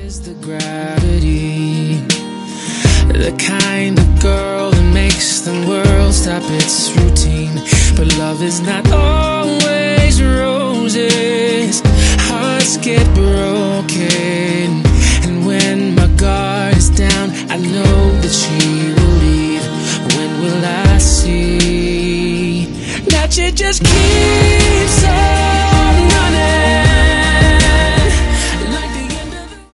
is the gravity, the kind of girl that makes the world stop its routine. But love is not always roses, hearts get broken, and when my guard is down, I know that she will leave. When will I see that she just keeps on?